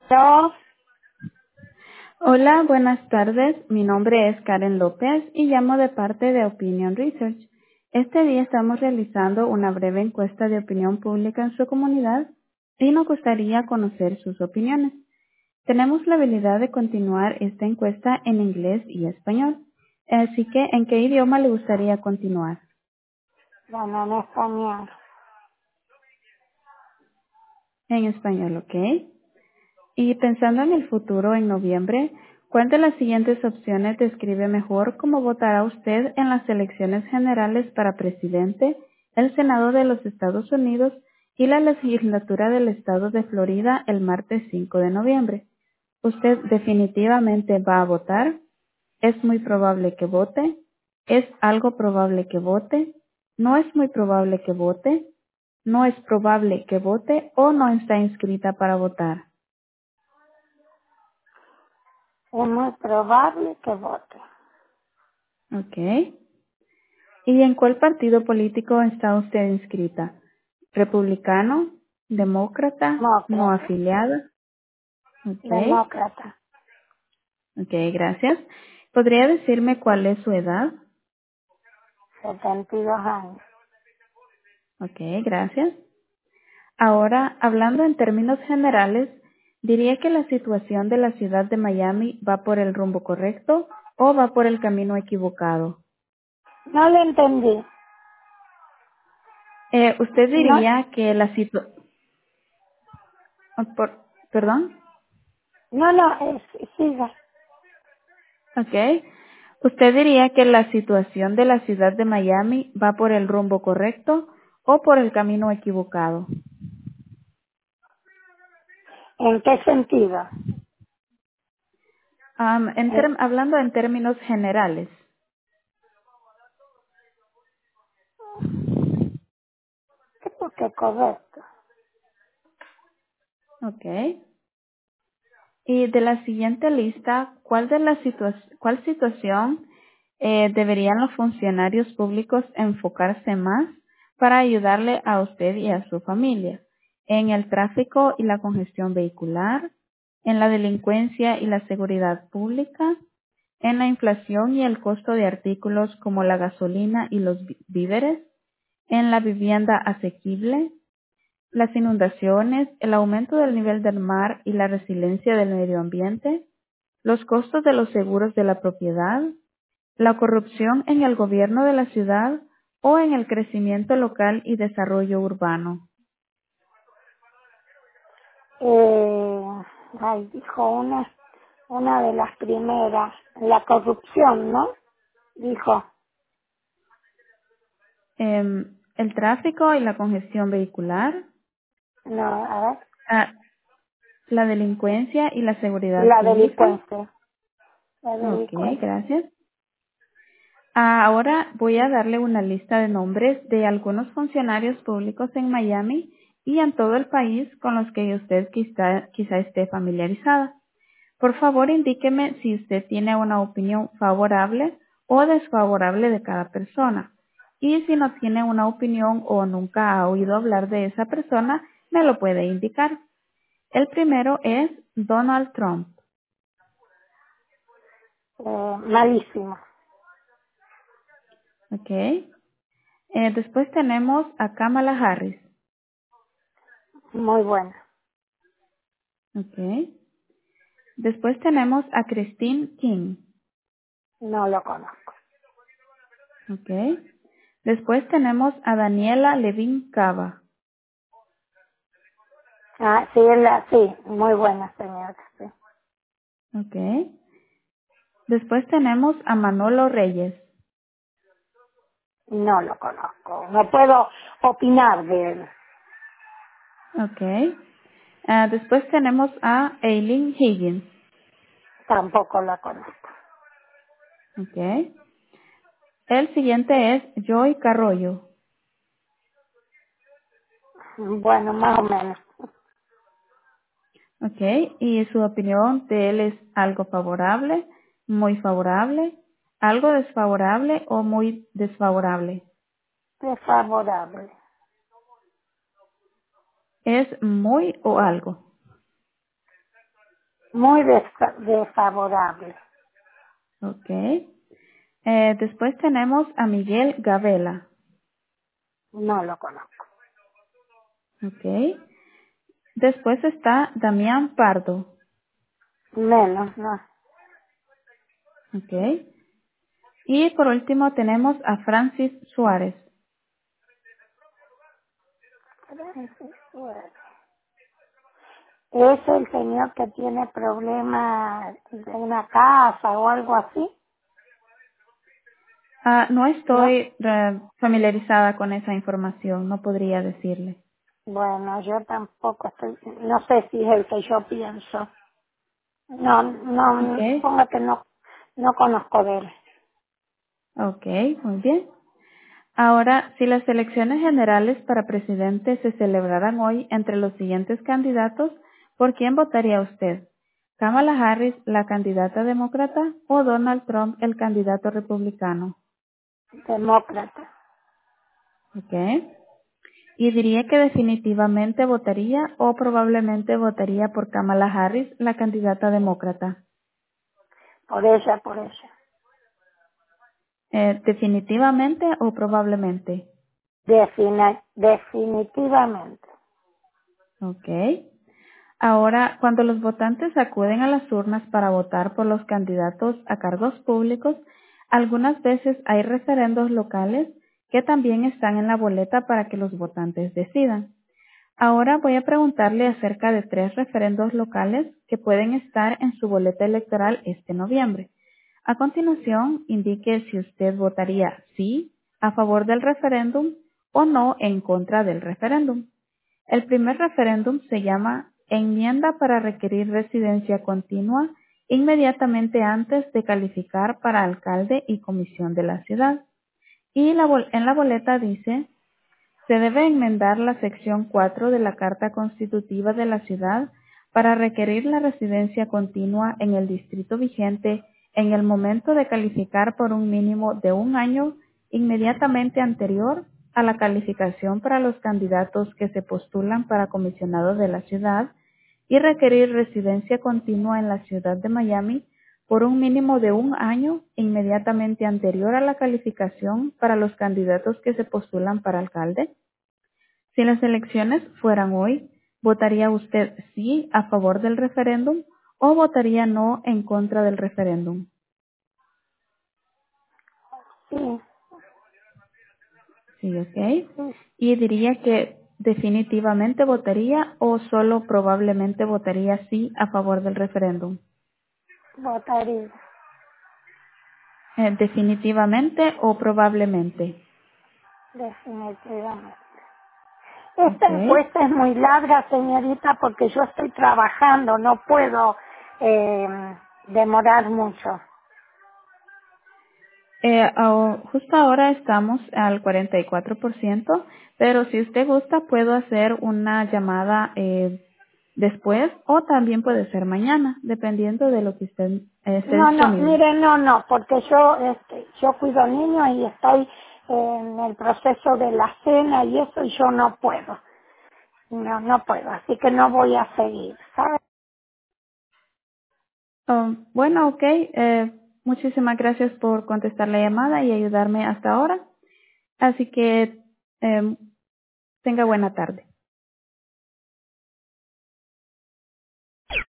Yo, Hola, buenas tardes. Mi nombre es Karen López y llamo de parte de Opinion Research. Este día estamos realizando una breve encuesta de opinión pública en su comunidad y nos gustaría conocer sus opiniones. Tenemos la habilidad de continuar esta encuesta en inglés y español. Así que, ¿en qué idioma le gustaría continuar? bueno, en español. En español, ¿ok? Y pensando en el futuro, en noviembre, ¿cuál de las siguientes opciones describe mejor cómo votará usted en las elecciones generales para presidente, el Senado de los Estados Unidos y la legislatura del estado de Florida el martes 5 de noviembre? ¿Usted definitivamente va a votar? ¿Es muy probable que vote? ¿Es algo probable que vote? ¿No es muy probable que vote? ¿No es probable que vote o no está inscrita para votar? Es muy probable que vote. Ok. ¿Y en cuál partido político está usted inscrita? ¿Republicano? ¿Demócrata? ¿No Demócrata. afiliada? Ok. Demócrata. Ok, gracias. ¿Podría decirme cuál es su edad? 72 años. Ok, gracias. Ahora, hablando en términos generales, ¿diría que la situación de la ciudad de Miami va por el rumbo correcto o va por el camino equivocado? No lo entendí. ¿Usted No, diría que la situación... ¿Perdón? siga. Ok. ¿Usted diría que la situación de la ciudad de Miami va por el rumbo correcto o por el camino equivocado? ¿En qué sentido? Hablando en términos generales. Creo que correcto. Ok. Y de la siguiente lista, ¿cuál situación deberían los funcionarios públicos enfocarse más para ayudarle a usted y a su familia? ¿En el tráfico y la congestión vehicular? ¿En la delincuencia y la seguridad pública? ¿En la inflación y el costo de artículos como la gasolina y los víveres? ¿En la vivienda asequible? Las inundaciones, el aumento del nivel del mar y la resiliencia del medio ambiente, los costos de los seguros de la propiedad, la corrupción en el gobierno de la ciudad o en el crecimiento local y desarrollo urbano. Dijo una de las primeras, la corrupción, ¿no? Dijo, El tráfico y la congestión vehicular, no, a ver, ah, la delincuencia y la seguridad la pública. delincuencia. La Ok, delincuencia. gracias. Ahora voy a darle una lista de nombres de algunos funcionarios públicos en Miami y en todo el país con los que usted quizá esté familiarizada. Por favor, indíqueme si usted tiene una opinión favorable o desfavorable de cada persona. Y si no tiene una opinión o nunca ha oído hablar de esa persona, me lo puede indicar. El primero es Donald Trump. Malísimo. ¿Ok? Después tenemos a Kamala Harris. Muy buena. ¿Ok? Después tenemos a Christine King. No lo conozco. ¿Ok? Después tenemos a Daniela Levin Cava. Sí, sí, muy buena señora, sí. ¿Ok? Después tenemos a Manolo Reyes. No lo conozco. No puedo opinar de él. ¿Ok? Después tenemos a Eileen Higgins. Tampoco la conozco. ¿Ok? El siguiente es Joy Carroyo. Bueno, más o menos. ¿Ok? Y su opinión de él es algo favorable, muy favorable, algo desfavorable o muy desfavorable. Desfavorable. ¿Es muy o algo? Muy desfavorable. Ok. Después tenemos a Miguel Gavela. No lo conozco. Ok. Después está Damián Pardo. Menos, no. Ok. Y por último tenemos a Francis Suárez. ¿Es el señor que tiene problemas de una casa o algo así? No No. estoy familiarizada con esa información, no podría decirle. Bueno, yo tampoco estoy, no sé si es el que yo pienso. No, no, Ok. supongo que no, no conozco de él. Ok, muy bien. Ahora, si las elecciones generales para presidente se celebraran hoy entre los siguientes candidatos, ¿por quién votaría usted? ¿Kamala Harris, la candidata demócrata, o Donald Trump, el candidato republicano? Demócrata. Ok. ¿Y diría que definitivamente votaría o probablemente votaría por Kamala Harris, la candidata demócrata? Por ella, por ella. ¿Definitivamente o probablemente? Definitivamente. Ok. Ahora, cuando los votantes acuden a las urnas para votar por los candidatos a cargos públicos, algunas veces hay referendos locales que también están en la boleta para que los votantes decidan. Ahora voy a preguntarle acerca de 3 referendos locales que pueden estar en su boleta electoral este noviembre. A continuación, indique si usted votaría sí a favor del referéndum o no en contra del referéndum. El primer referéndum se llama Enmienda para requerir residencia continua inmediatamente antes de calificar para alcalde y comisión de la ciudad. Y en la boleta dice, se debe enmendar la sección 4 de la Carta Constitutiva de la ciudad para requerir la residencia continua en el distrito vigente en el momento de calificar por un mínimo de un año inmediatamente anterior a la calificación para los candidatos que se postulan para comisionado de la ciudad y requerir residencia continua en la ciudad de Miami por un mínimo de un año inmediatamente anterior a la calificación para los candidatos que se postulan para alcalde. Si las elecciones fueran hoy, ¿votaría usted sí a favor del referéndum o votaría no en contra del referéndum? Sí, Sí, ok. sí, Y diría que definitivamente votaría o solo probablemente votaría sí a favor del referéndum. votaría. Definitivamente o probablemente. Definitivamente. Esta Ok. encuesta es muy larga, señorita, porque yo estoy trabajando, no puedo demorar mucho. Justo ahora estamos al 44%, pero si usted gusta puedo hacer una llamada después o también puede ser mañana, dependiendo de lo que usted esté No, no, disponible. mire, no, no, porque yo cuido niños y estoy en el proceso de la cena y eso y yo no puedo. No, no puedo, así que no voy a seguir, ¿sabe? Bueno, ok. Muchísimas gracias por contestar la llamada y ayudarme hasta ahora. Así que tenga buena tarde.